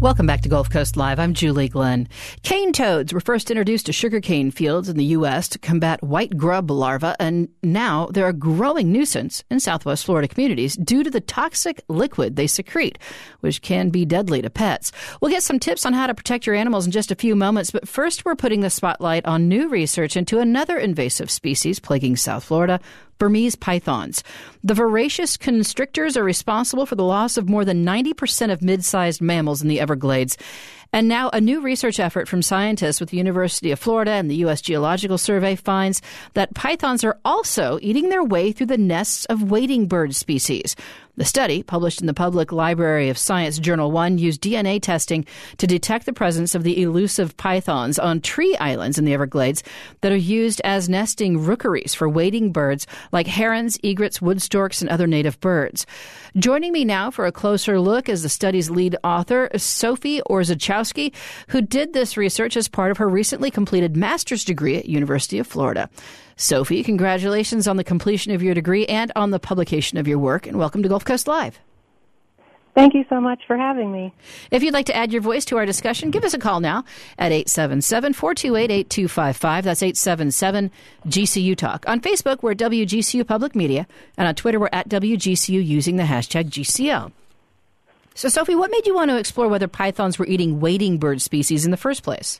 Welcome back to Gulf Coast Live. I'm Julie Glenn. Cane toads were first introduced to sugarcane fields in the U.S. to combat white grub larvae, and now they're a growing nuisance in Southwest Florida communities due to the toxic liquid they secrete, which can be deadly to pets. We'll get some tips on how to protect your animals in just a few moments, but first we're putting the spotlight on new research into another invasive species plaguing South Florida, Burmese pythons. The voracious constrictors are responsible for the loss of more than 90% of mid-sized mammals in the Everglades. And now a new research effort from scientists with the University of Florida and the U.S. Geological Survey finds that pythons are also eating their way through the nests of wading bird species. The study, published in the Public Library of Science Journal 1, used DNA testing to detect the presence of the elusive pythons on tree islands in the Everglades that are used as nesting rookeries for wading birds like herons, egrets, wood storks, and other native birds. Joining me now for a closer look is the study's lead author, Sophie Orzechowski, who did this research as part of her recently completed master's degree at University of Florida. Sophie, congratulations on the completion of your degree and on the publication of your work, and welcome to Gulf Coast Live. Thank you so much for having me. If you'd like to add your voice to our discussion, give us a call now at 877-428-8255. That's 877-GCU Talk. On Facebook, we're at WGCU Public Media, and on Twitter, we're at WGCU using the hashtag GCL. So, Sophie, what made you want to explore whether pythons were eating wading bird species in the first place?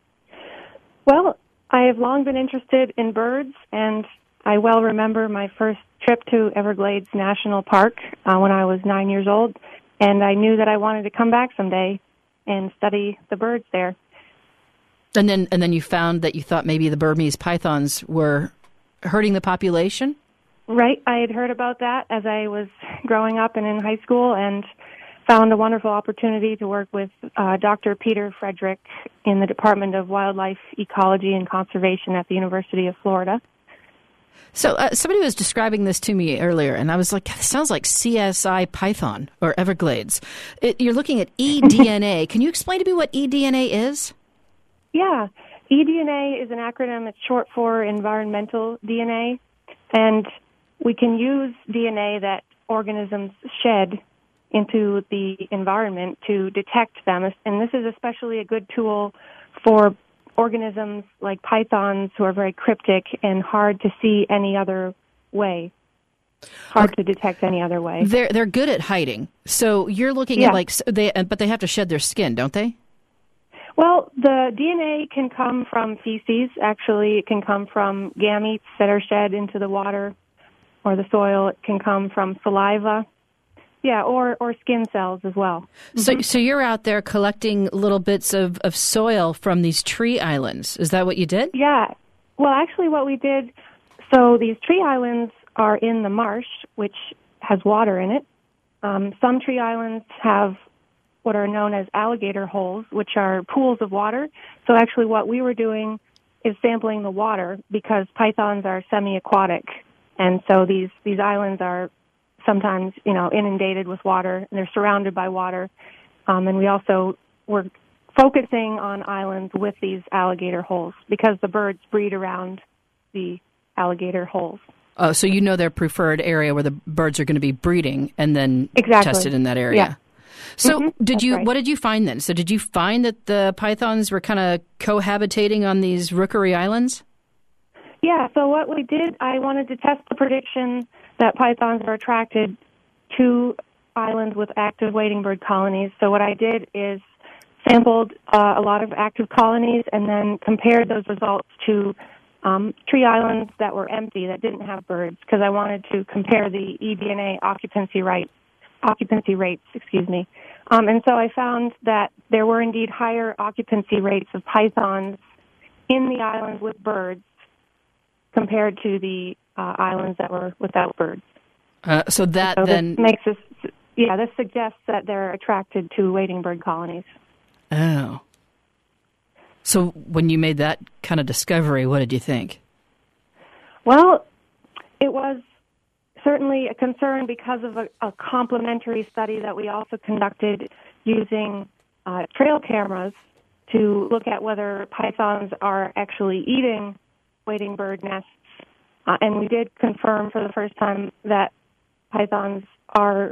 Well, I have long been interested in birds, and I well remember my first trip to Everglades National Park when I was 9 years old, and I knew that I wanted to come back someday and study the birds there. And then you found that you thought maybe the Burmese pythons were hurting the population? Right. I had heard about that as I was growing up and in high school, and found a wonderful opportunity to work with Dr. Peter Frederick in the Department of Wildlife Ecology and Conservation at the University of Florida. So somebody was describing this to me earlier, and I was like, this sounds like CSI Python or Everglades. You're looking at eDNA. Can you explain to me what eDNA is? Yeah. eDNA is an acronym. It's short for environmental DNA, and we can use DNA that organisms shed into the environment to detect them. And this is especially a good tool for organisms like pythons who are very cryptic and hard to see any other way, hard to detect any other way. They're good at hiding. So you're looking at but they have to shed their skin, don't they? Well, the DNA can come from feces. Actually, it can come from gametes that are shed into the water or the soil. It can come from saliva. Yeah, or skin cells as well. So you're out there collecting little bits of soil from these tree islands. Is that what you did? Yeah. Well, actually what we did, so these tree islands are in the marsh, which has water in it. Some tree islands have what are known as alligator holes, which are pools of water. So actually what we were doing is sampling the water because pythons are semi-aquatic. And so these islands are sometimes, inundated with water, and they're surrounded by water. And we also were focusing on islands with these alligator holes because the birds breed around the alligator holes. Oh, so you know their preferred area where the birds are going to be breeding and then tested in that area. Yeah. So what right. did you find then? So did you find that the pythons were kind of cohabitating on these rookery islands? Yeah, so what we did, I wanted to test the prediction that pythons are attracted to islands with active wading bird colonies. So what I did is sampled a lot of active colonies and then compared those results to tree islands that were empty, that didn't have birds, because I wanted to compare the eDNA occupancy rates. And so I found that there were indeed higher occupancy rates of pythons in the islands with birds compared to the islands that were without birds. So this suggests that they're attracted to wading bird colonies. Oh. So when you made that kind of discovery, what did you think? Well, it was certainly a concern because of a complementary study that we also conducted using trail cameras to look at whether pythons are actually eating wading bird nests. And we did confirm for the first time that pythons are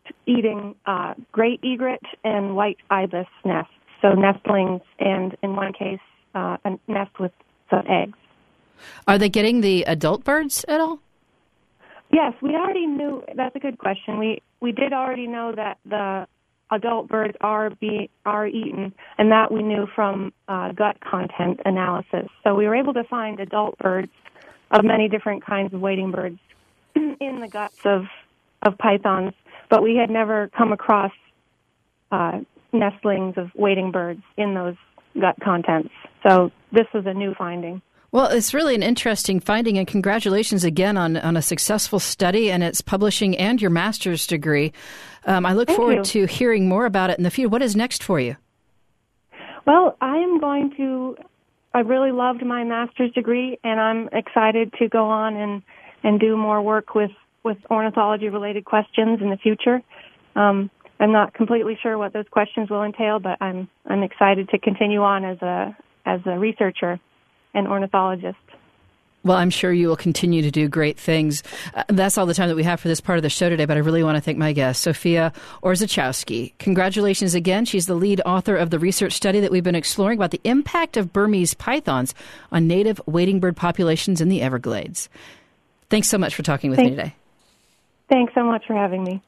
eating great egret and white ibis nests, so nestlings, and in one case, a nest with some eggs. Are they getting the adult birds at all? Yes, we already knew. That's a good question. We did already know that the adult birds are eaten, and that we knew from gut content analysis. So we were able to find adult birds of many different kinds of wading birds in the guts of pythons, but we had never come across nestlings of wading birds in those gut contents. So this was a new finding. Well, it's really an interesting finding, and congratulations again on a successful study and its publishing and your master's degree. I look forward to hearing more about it in the future. What is next for you? Well, I really loved my master's degree, and I'm excited to go on and do more work with ornithology-related questions in the future. I'm not completely sure what those questions will entail, but I'm excited to continue on as a researcher and ornithologist. Well, I'm sure you will continue to do great things. That's all the time that we have for this part of the show today, but I really want to thank my guest, Sofia Orzechowski. Congratulations again. She's the lead author of the research study that we've been exploring about the impact of Burmese pythons on native wading bird populations in the Everglades. Thanks so much for talking with me today. Thanks so much for having me.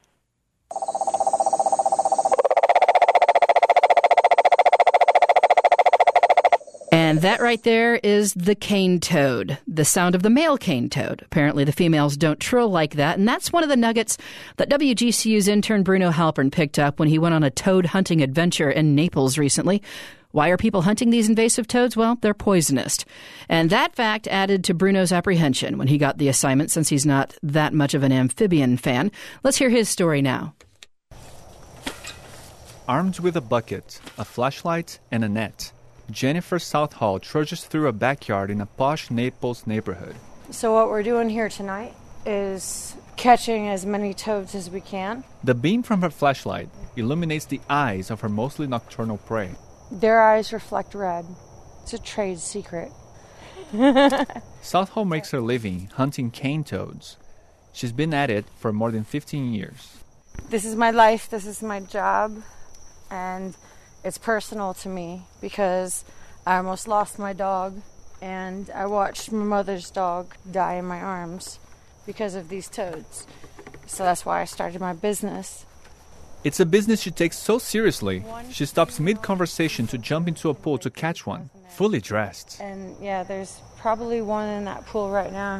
And that right there is the cane toad, the sound of the male cane toad. Apparently the females don't trill like that, and that's one of the nuggets that WGCU's intern Bruno Halpern picked up when he went on a toad hunting adventure in Naples recently. Why are people hunting these invasive toads? Well, they're poisonous. And that fact added to Bruno's apprehension when he got the assignment, since he's not that much of an amphibian fan. Let's hear his story now. Armed with a bucket, a flashlight, and a net, Jennifer Southall trudges through a backyard in a posh Naples neighborhood. So what we're doing here tonight is catching as many toads as we can. The beam from her flashlight illuminates the eyes of her mostly nocturnal prey. Their eyes reflect red. It's a trade secret. Southall makes her living hunting cane toads. She's been at it for more than 15 years. This is my life, this is my job, and it's personal to me because I almost lost my dog, and I watched my mother's dog die in my arms because of these toads. So that's why I started my business. It's a business she takes so seriously, she stops mid-conversation to jump into a pool to catch one, fully dressed. And yeah, there's probably one in that pool right now.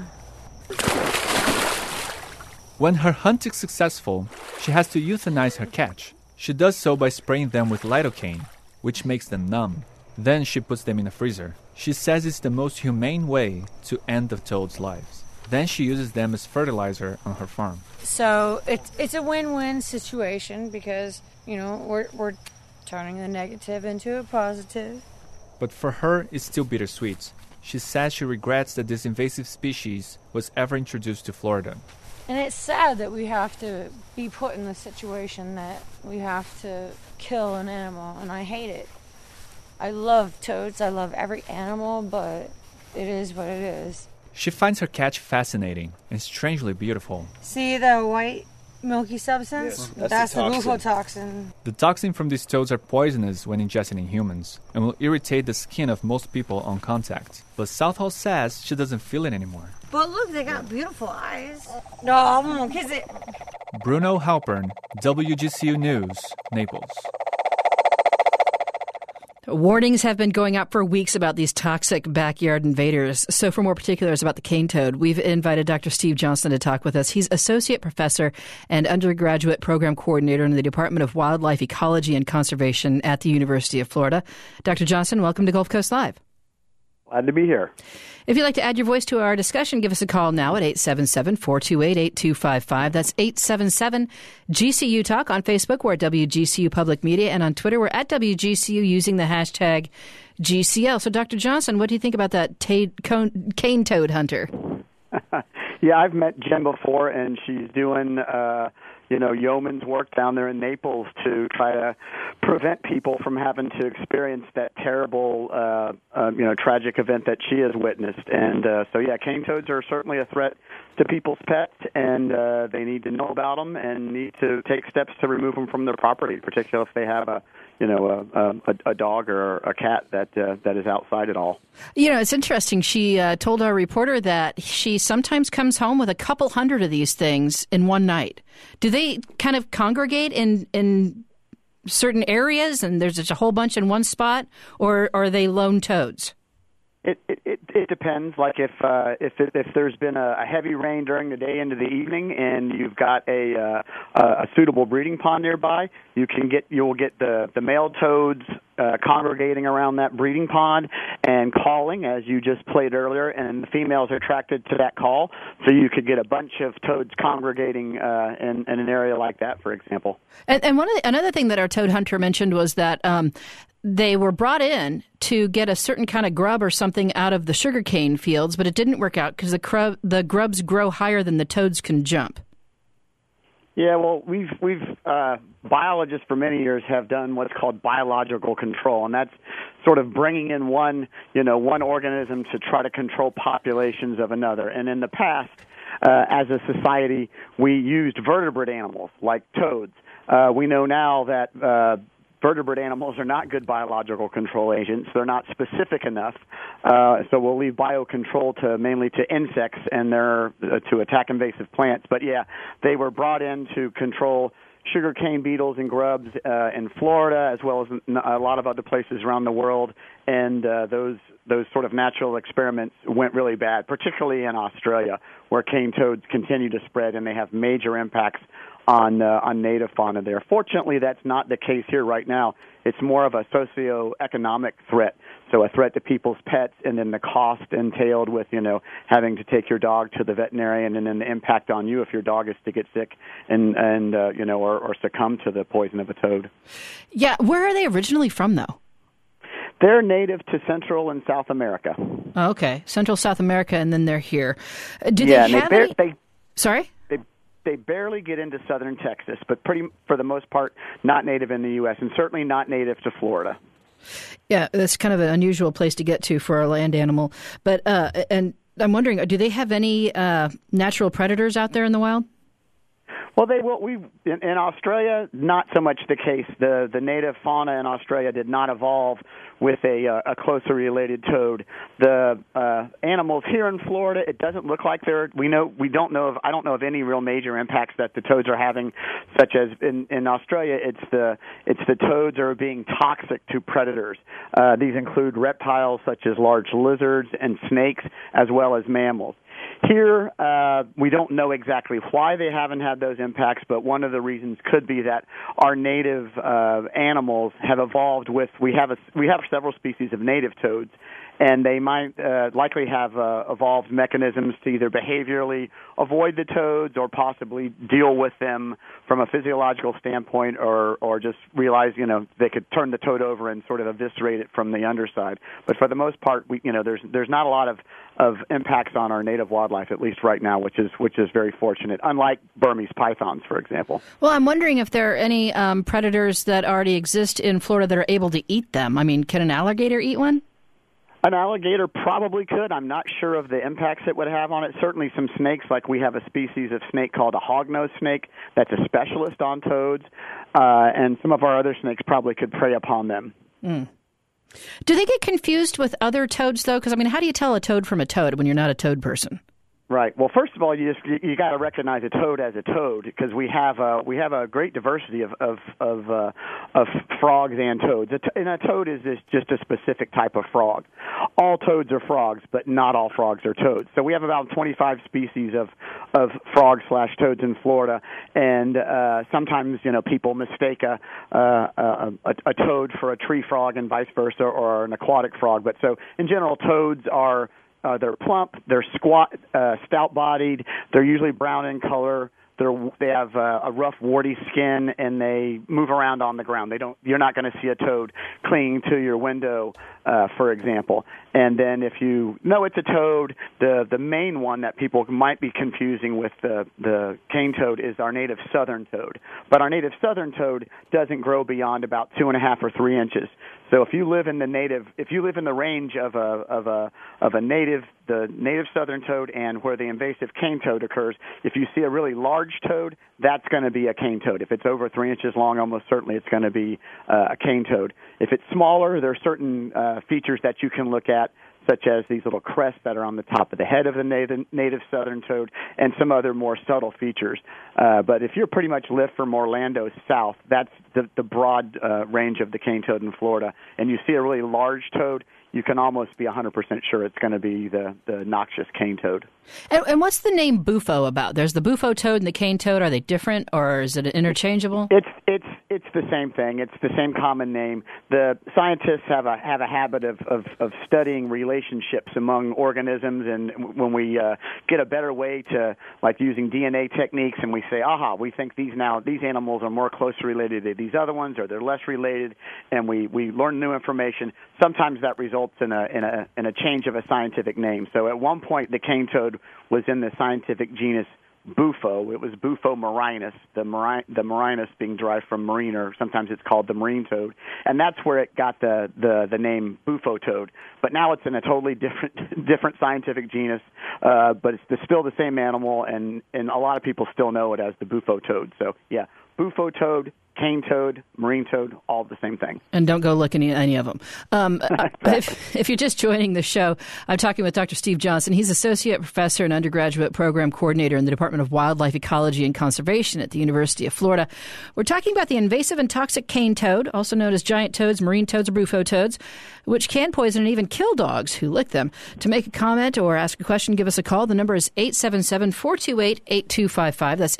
When her hunt is successful, she has to euthanize her catch. She does so by spraying them with lidocaine, which makes them numb. Then she puts them in a freezer. She says it's the most humane way to end the toads' lives. Then she uses them as fertilizer on her farm. So it's a win-win situation because, we're turning the negative into a positive. But for her, it's still bittersweet. She says she regrets that this invasive species was ever introduced to Florida. And it's sad that we have to be put in the situation that we have to kill an animal, and I hate it. I love toads, I love every animal, but it is what it is. She finds her catch fascinating and strangely beautiful. See the white milky substance? Yes, that's the bufotoxin. The toxin from these toads are poisonous when ingested in humans and will irritate the skin of most people on contact. But Southall says she doesn't feel it anymore. But look, they got beautiful eyes. No, I'm gonna kiss it. Bruno Halpern, WGCU News, Naples. Warnings have been going out for weeks about these toxic backyard invaders. So for more particulars about the cane toad, we've invited Dr. Steve Johnson to talk with us. He's Associate Professor and Undergraduate Program Coordinator in the Department of Wildlife Ecology and Conservation at the University of Florida. Dr. Johnson, welcome to Gulf Coast Live. Glad to be here. If you'd like to add your voice to our discussion, give us a call now at 877-428-8255. That's 877-GCU Talk. On Facebook, we're at WGCU Public Media, and on Twitter, we're at WGCU using the hashtag GCL. So, Dr. Johnson, what do you think about that cane toad hunter? Yeah, I've met Jen before, and she's doing yeoman's work down there in Naples to try to prevent people from having to experience that terrible, tragic event that she has witnessed. And cane toads are certainly a threat to people's pets, and they need to know about them and need to take steps to remove them from their property, particularly if they have a dog or a cat that is outside at all. It's interesting. She told our reporter that she sometimes comes home with a couple hundred of these things in one night. Do they kind of congregate in certain areas and there's just a whole bunch in one spot, or are they lone toads? It depends. Like if there's been a heavy rain during the day into the evening, and you've got a suitable breeding pond nearby, you'll get the male toads congregating around that breeding pond and calling, as you just played earlier, and the females are attracted to that call. So you could get a bunch of toads congregating in an area like that, for example. And another thing that our toad hunter mentioned was that they were brought in to get a certain kind of grub or something out of the sugarcane fields, but it didn't work out because the grubs grow higher than the toads can jump. Yeah, well, we've biologists for many years have done what's called biological control, and that's sort of bringing in one organism to try to control populations of another. And in the past, as a society, we used vertebrate animals like toads. We know now that vertebrate animals are not good biological control agents. They're not specific enough, so we'll leave biocontrol mainly to insects and to attack invasive plants. But yeah, they were brought in to control sugarcane beetles and grubs in Florida, as well as a lot of other places around the world, and those sort of natural experiments went really bad, particularly in Australia, where cane toads continue to spread and they have major impacts on native fauna there. Fortunately, that's not the case here right now. It's more of a socioeconomic threat, so a threat to people's pets, and then the cost entailed with having to take your dog to the veterinarian, and then the impact on you if your dog is to get sick or succumb to the poison of a toad. Yeah, where are they originally from, though? They're native to Central and South America. Oh, okay, Central South America, and then they're here. Do they have any? Sorry? They barely get into southern Texas, but for the most part, not native in the U.S., and certainly not native to Florida. Yeah, that's kind of an unusual place to get to for a land animal. But and I'm wondering, do they have any natural predators out there in the wild? Well, in Australia, not so much the case. The native fauna in Australia did not evolve with a closely related toad. The animals here in Florida, it doesn't look like I don't know of any real major impacts that the toads are having, such as in Australia, it's the toads are being toxic to predators. These include reptiles such as large lizards and snakes, as well as mammals. Here, we don't know exactly why they haven't had those impacts, but one of the reasons could be that our native animals have evolved with. We have several species of native toads, and they might likely have evolved mechanisms to either behaviorally avoid the toads or possibly deal with them from a physiological standpoint, or just realize they could turn the toad over and sort of eviscerate it from the underside. But for the most part, there's not a lot of impacts on our native wildlife, at least right now, which is very fortunate, unlike Burmese pythons, for example. Well, I'm wondering if there are any predators that already exist in Florida that are able to eat them. I mean, can an alligator eat one? An alligator probably could. I'm not sure of the impacts it would have on it. Certainly some snakes, like we have a species of snake called a hognose snake that's a specialist on toads, and some of our other snakes probably could prey upon them. Mm. Do they get confused with other toads, though? Because, I mean, how do you tell a toad from a toad when you're not a toad person? Right. Well, first of all, you got to recognize a toad as a toad, because we have a great diversity of frogs and toads. And a toad is just a specific type of frog. All toads are frogs, but not all frogs are toads. So we have about 25 species of frogs/toads in Florida, and sometimes people mistake a toad for a tree frog and vice versa, or an aquatic frog. But so in general, toads are they're plump, they're squat, stout-bodied. They're usually brown in color. They have a rough, warty skin, and they move around on the ground. You're not going to see a toad clinging to your window for example. And then if you know it's a toad, the main one that people might be confusing with the cane toad is our native southern toad. But our native southern toad doesn't grow beyond about 2.5 or 3 inches. So if you live in the range of the native southern toad and where the invasive cane toad occurs, if you see a really large toad, that's going to be a cane toad. If it's over 3 inches long, almost certainly it's going to be a cane toad. If it's smaller, there are certain features that you can look at, such as these little crests that are on the top of the head of the native southern toad and some other more subtle features. But if you pretty much live from Orlando south, that's the broad range of the cane toad in Florida, and you see a really large toad, you can almost be 100% sure it's going to be the noxious cane toad. And what's the name Bufo about? There's the Bufo toad and the cane toad. Are they different, or is it interchangeable? It's the same thing. It's the same common name. The scientists have a habit of studying relationships among organisms, and when we get a better way to, like using DNA techniques, and we say, aha, we think these animals are more closely related to these other ones, or they're less related, and we learn new information. Sometimes that results in a change of a scientific name. So at one point, the cane toad was in the scientific genus Bufo. It was Bufo marinus, the marinus being derived from marine, or sometimes it's called the marine toad, and that's where it got the name Bufo toad. But now it's in a totally different scientific genus, but it's still the same animal, and a lot of people still know it as the Bufo toad. So yeah, Bufo toad, cane toad, marine toad, all the same thing. And don't go look at any of them. If you're just joining the show, I'm talking with Dr. Steve Johnson. He's Associate Professor and Undergraduate Program Coordinator in the Department of Wildlife Ecology and Conservation at the University of Florida. We're talking about the invasive and toxic cane toad, also known as giant toads, marine toads, or Bufo toads, which can poison and even kill dogs who lick them. To make a comment or ask a question, give us a call. The number is 877-428-8255. That's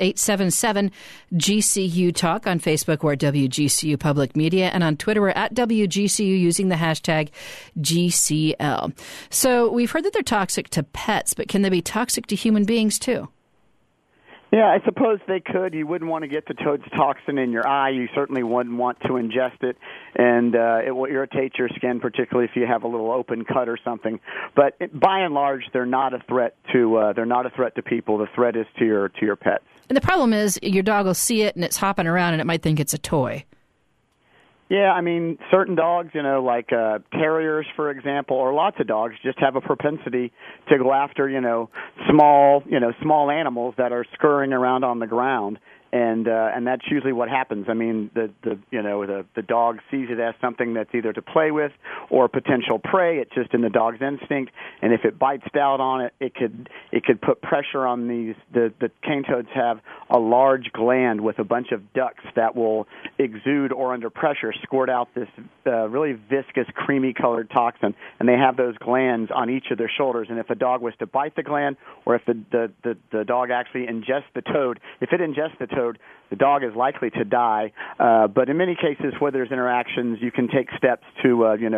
877-GCU-TALK on Facebook. We're at WGCU Public Media, and on Twitter we're at WGCU using the hashtag GCL. So we've heard that they're toxic to pets, but can they be toxic to human beings too? Yeah, I suppose they could. You wouldn't want to get the toad's toxin in your eye. You certainly wouldn't want to ingest it, and it will irritate your skin, particularly if you have a little open cut or something. But by and large, they're not a threat to people. The threat is to your pets. And the problem is your dog will see it and it's hopping around and it might think it's a toy. Yeah, I mean, certain dogs, like terriers, for example, or lots of dogs just have a propensity to go after, small animals that are scurrying around on the ground. And that's usually what happens. I mean, the dog sees it as something that's either to play with or potential prey. It's just in the dog's instinct. And if it bites down on it, it could put pressure on these. The cane toads have a large gland with a bunch of ducts that will exude or under pressure squirt out this really viscous, creamy-colored toxin. And they have those glands on each of their shoulders. And if a dog was to bite the gland, or if the dog actually ingests the toad, if it ingests the toad, the dog is likely to die. But in many cases where there's interactions, you can take steps to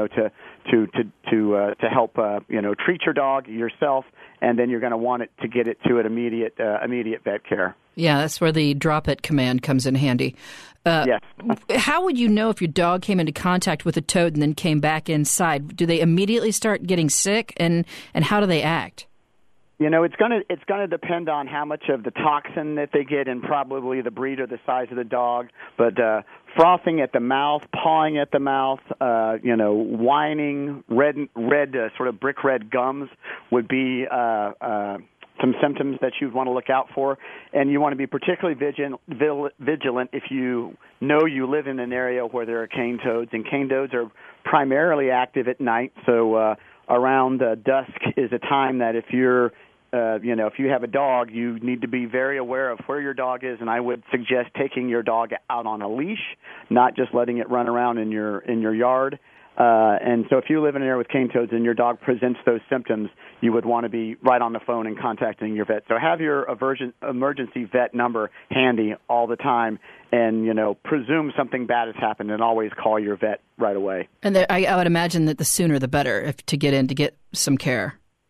help treat your dog yourself, and then you're going to want it to get it to an immediate vet care. Yeah, that's where the drop it command comes in handy. Yes. How would you know if your dog came into contact with a toad and then came back inside? Do they immediately start getting sick, and how do they act? It's gonna depend on how much of the toxin that they get, and probably the breed or the size of the dog. But frothing at the mouth, pawing at the mouth, whining, red sort of brick red gums would be some symptoms that you'd want to look out for. And you want to be particularly vigilant if you know you live in an area where there are cane toads. And cane toads are primarily active at night, so around dusk is a time that if you're if you have a dog, you need to be very aware of where your dog is, and I would suggest taking your dog out on a leash, not just letting it run around in your yard. And so if you live in an area with cane toads and your dog presents those symptoms, you would want to be right on the phone and contacting your vet. So have your emergency vet number handy all the time, and, presume something bad has happened, and always call your vet right away. And I would imagine that the sooner the better to get some care.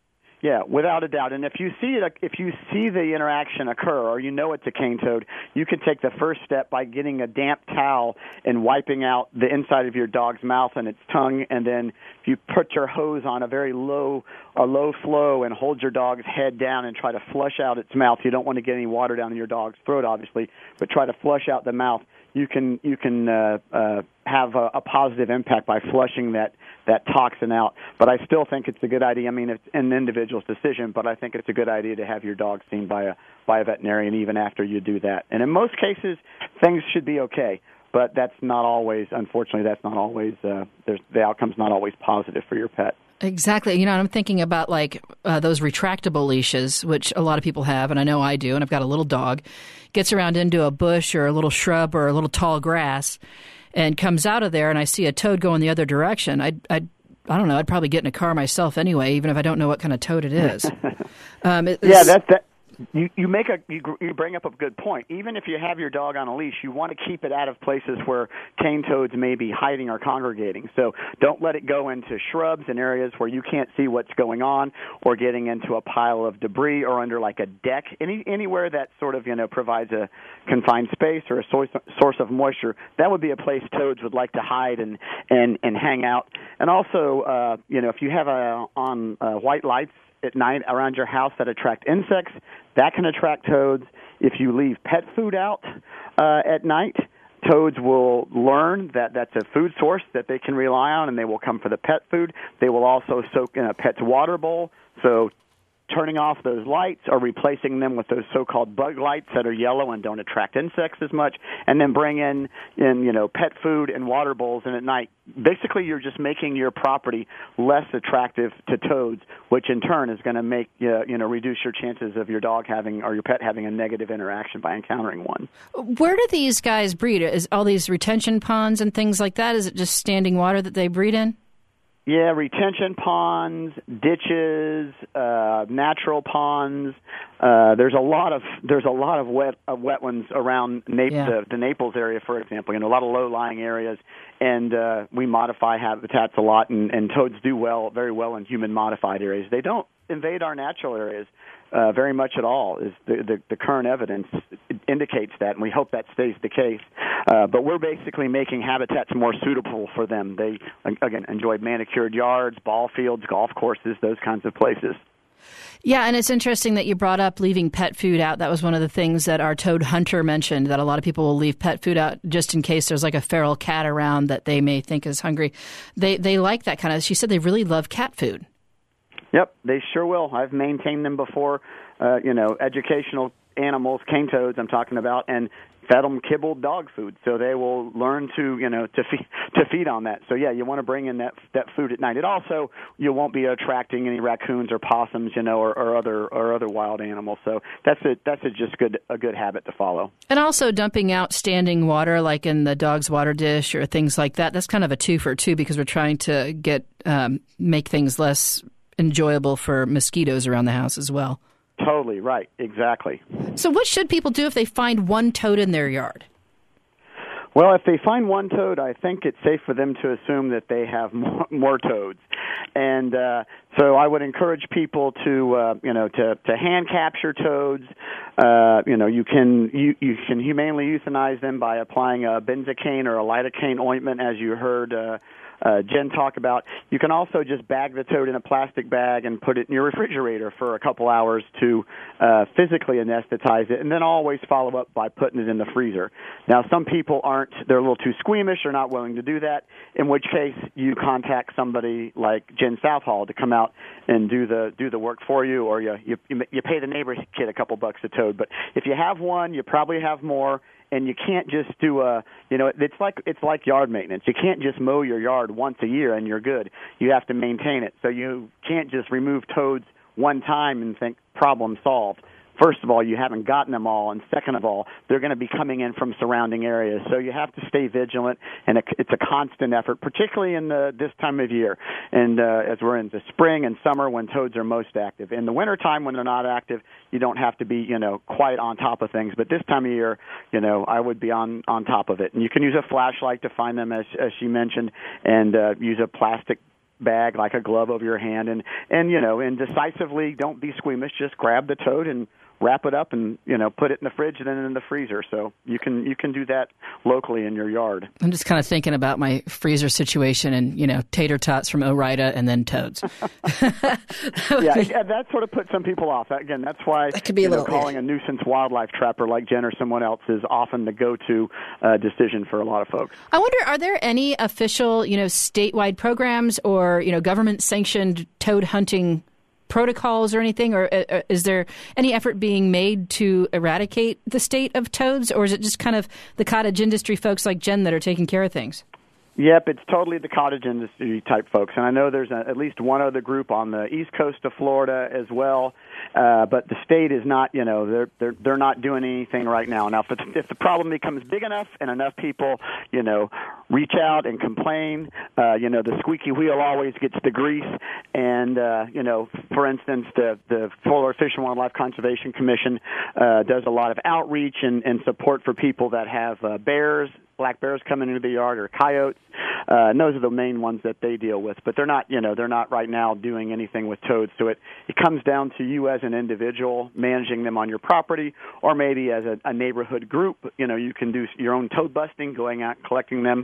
Yeah, without a doubt. And if you see the interaction occur, or you know it's a cane toad, you can take the first step by getting a damp towel and wiping out the inside of your dog's mouth and its tongue. And then if you put your hose on a very low flow and hold your dog's head down and try to flush out its mouth. You don't want to get any water down in your dog's throat, obviously, but try to flush out the mouth. You can have a positive impact by flushing that toxin out. But I still think it's a good idea. I mean, it's an individual's decision, but I think it's a good idea to have your dog seen by a veterinarian even after you do that. And in most cases, things should be okay. But that's not always, unfortunately, the outcome's not always positive for your pet. Exactly. You know, I'm thinking about like those retractable leashes, which a lot of people have, and I know I do, and I've got a little dog, gets around into a bush or a little shrub or a little tall grass and comes out of there, and I see a toad going the other direction. I don't know, I'd probably get in a car myself anyway, even if I don't know what kind of toad it is. You bring up a good point. Even if you have your dog on a leash, you want to keep it out of places where cane toads may be hiding or congregating. So don't let it go into shrubs and areas where you can't see what's going on, or getting into a pile of debris or under like a deck, anywhere that sort of provides a confined space or a source of moisture. That would be a place toads would like to hide and hang out. And also, if you have white lights at night around your house that attract insects, that can attract toads. If you leave pet food out at night, toads will learn that that's a food source that they can rely on, and they will come for the pet food. They will also soak in a pet's water bowl. So turning off those lights or replacing them with those so-called bug lights that are yellow and don't attract insects as much, and then bring in pet food and water bowls. And at night, basically, you're just making your property less attractive to toads, which in turn is going to make reduce your chances of your dog having or your pet having a negative interaction by encountering one. Where do these guys breed? Is all these retention ponds and things like that? Is it just standing water that they breed in? Yeah, retention ponds, ditches, natural ponds. There's a lot of wetlands around the Naples area, for example. A lot of low-lying areas, and we modify habitats a lot. And toads do very well in human-modified areas. They don't invade our natural areas very much at all. Is the current evidence indicates that, and we hope that stays the case. But we're basically making habitats more suitable for them. They, again, enjoy manicured yards, ball fields, golf courses, those kinds of places. Yeah, and it's interesting that you brought up leaving pet food out. That was one of the things that our toad hunter mentioned, that a lot of people will leave pet food out just in case there's like a feral cat around that they may think is hungry. They like that kind of, she said they really love cat food. Yep, they sure will. I've maintained them before, educational animals, cane toads I'm talking about, and fed them kibbled dog food, so they will learn to feed on that. So yeah, you want to bring in that food at night. It also, you won't be attracting any raccoons or possums, or other wild animals. So that's just a good habit to follow. And also dumping out standing water, like in the dog's water dish or things like that. That's kind of a 2 for 2 because we're trying to make things less enjoyable for mosquitoes around the house as well. Totally right. Exactly. So what should people do if they find one toad in their yard? Well, if they find one toad, I think it's safe for them to assume that they have more toads. And so I would encourage people to hand capture toads. You can humanely euthanize them by applying a benzocaine or a lidocaine ointment, as you heard Jen talk about. You can also just bag the toad in a plastic bag and put it in your refrigerator for a couple hours to physically anesthetize it, and then always follow up by putting it in the freezer. Now, some people they're a little too squeamish or not willing to do that, in which case you contact somebody like Jen Southall to come out and do the work for you, or you pay the neighbor kid a couple bucks a toad. But if you have one, you probably have more. And you can't just do it's like yard maintenance. You can't just mow your yard once a year and you're good. You have to maintain it. So you can't just remove toads one time and think problem solved. First of all, you haven't gotten them all, and second of all, they're going to be coming in from surrounding areas. So you have to stay vigilant, and it's a constant effort, particularly in this time of year, and as we're in the spring and summer when toads are most active. In the wintertime when they're not active, you don't have to be quite on top of things. But this time of year, I would be on top of it. And you can use a flashlight to find them, as she mentioned, and use a plastic bag, like a glove over your hand, and decisively, don't be squeamish. Just grab the toad and wrap it up and, put it in the fridge and then in the freezer. So you can do that locally in your yard. I'm just kind of thinking about my freezer situation and, tater tots from Ore-Ida and then toads. Yeah, that sort of puts some people off. Again, that's why that could be calling a nuisance wildlife trapper like Jen or someone else is often the go-to decision for a lot of folks. I wonder, are there any official, statewide programs or, government-sanctioned toad hunting protocols or anything, or is there any effort being made to eradicate the state of toads, or is it just kind of the cottage industry folks like Jen that are taking care of things? Yep, it's totally the cottage industry type folks, and I know there's at least one other group on the east coast of Florida as well. But the state is not, they're not doing anything right now. Now, if the problem becomes big enough and enough people, reach out and complain, the squeaky wheel always gets the grease. And for instance, the Florida Fish and Wildlife Conservation Commission does a lot of outreach and support for people that have bears. Black bears coming into the yard, or coyotes, and those are the main ones that they deal with. But they're not right now doing anything with toads. So it comes down to you as an individual managing them on your property, or maybe as a neighborhood group. You can do your own toad busting, going out and collecting them,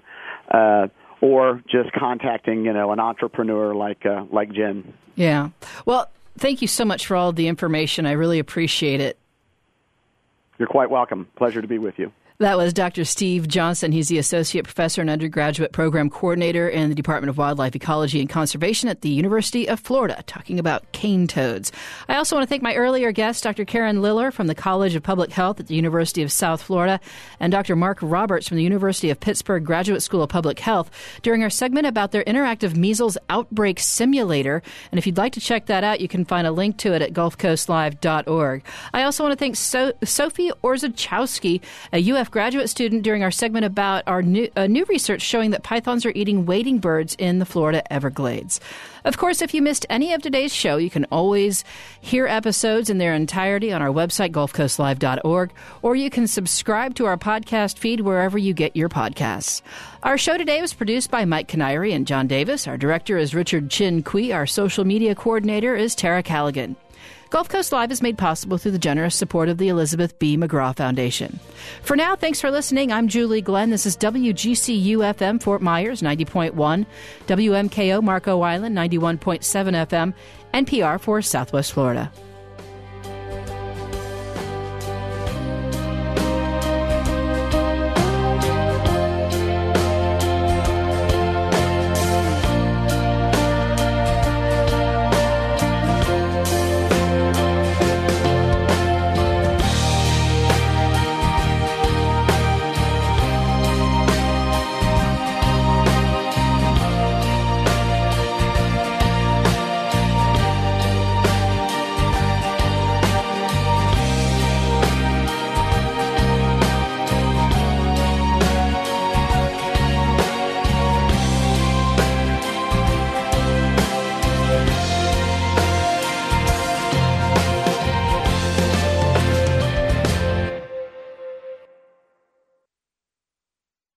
or just contacting an entrepreneur like Jen. Yeah. Well, thank you so much for all the information. I really appreciate it. You're quite welcome. Pleasure to be with you. That was Dr. Steve Johnson. He's the Associate Professor and Undergraduate Program Coordinator in the Department of Wildlife Ecology and Conservation at the University of Florida, talking about cane toads. I also want to thank my earlier guest, Dr. Karen Liller from the College of Public Health at the University of South Florida, and Dr. Mark Roberts from the University of Pittsburgh Graduate School of Public Health during our segment about their interactive measles outbreak simulator. And if you'd like to check that out, you can find a link to it at gulfcoastlive.org. I also want to thank Sophie Orzechowski, a UF graduate student, during our segment about our new research showing that pythons are eating wading birds in the Florida Everglades. Of course, if you missed any of today's show, you can always hear episodes in their entirety on our website, gulfcoastlive.org, or you can subscribe to our podcast feed wherever you get your podcasts. Our show today was produced by Mike Canary and John Davis. Our director is Richard Chin Kui. Our social media coordinator is Tara Callaghan. Gulf Coast Live is made possible through the generous support of the Elizabeth B. McGraw Foundation. For now, thanks for listening. I'm Julie Glenn. This is WGCU-FM Fort Myers, 90.1, WMKO Marco Island, 91.7 FM, NPR for Southwest Florida.